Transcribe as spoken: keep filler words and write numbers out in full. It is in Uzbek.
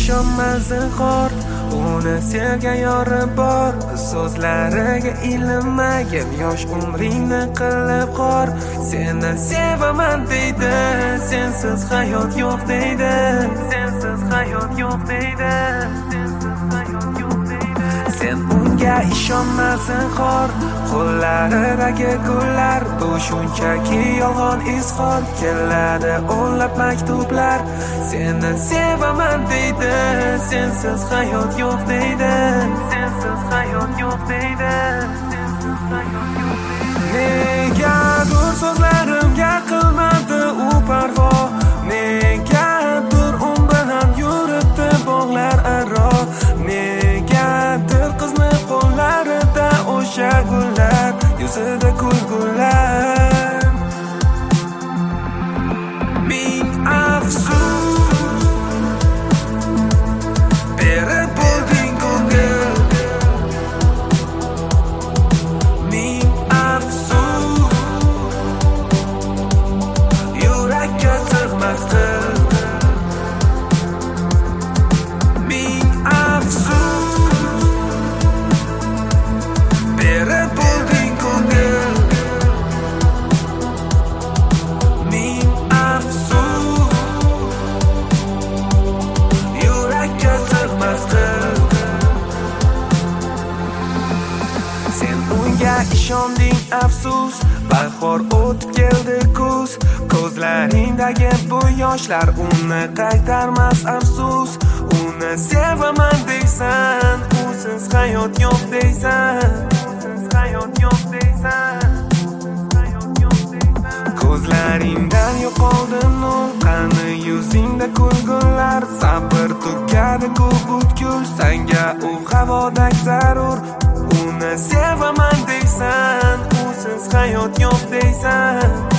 ishonma zinhor, uni sevgan yori bor. So'zlariga ilinmagin, yosh umringni qilib xor. Seni sevaman deydi, sensiz hayot yo'q deydi, sensiz hayot yo'q deydi, sensiz hayot yo'q deydi. Sen unga ishonma zinhor, qo'llaridagi gullar bu shunchaki yolg'on izhor. Keladi o'nlab maktublar, seni sevaman deydi, sensiz hayot yo'q deydi, sensiz hayot yo'q deydi, sensiz hayot yo'q deydi. Negadir so'zlarimga qilmadi u parvo, negadir u bilan yuribdi bog'lar aro, negadir qizni qo'llarida o'sha gullar, yuzida kulgular. Ming afsus berib bo'lding ko'ngil, ming afsus yurakka sig'mas qil, ming afsus berib bo'lding ko'ngil, ming afsus yurakka sig'mas qil. Sen unga ishonding afsus, bahor o'tib keldi kuz, ko'zlaringdagi bu yoshlar uni qaytarmas afsus. Uni sevaman deysan, usiz hayot yo'q deysan, usiz hayot yo'q deysan, hayot yo'q deysan. Ko'zlaringdan yo'qoldi nur, qani yuzingda kulgular, sabr tugadi ko'p butkul, senga u havodak zarur. Uni sevaman deysan, usiz hayot yo'q deysan.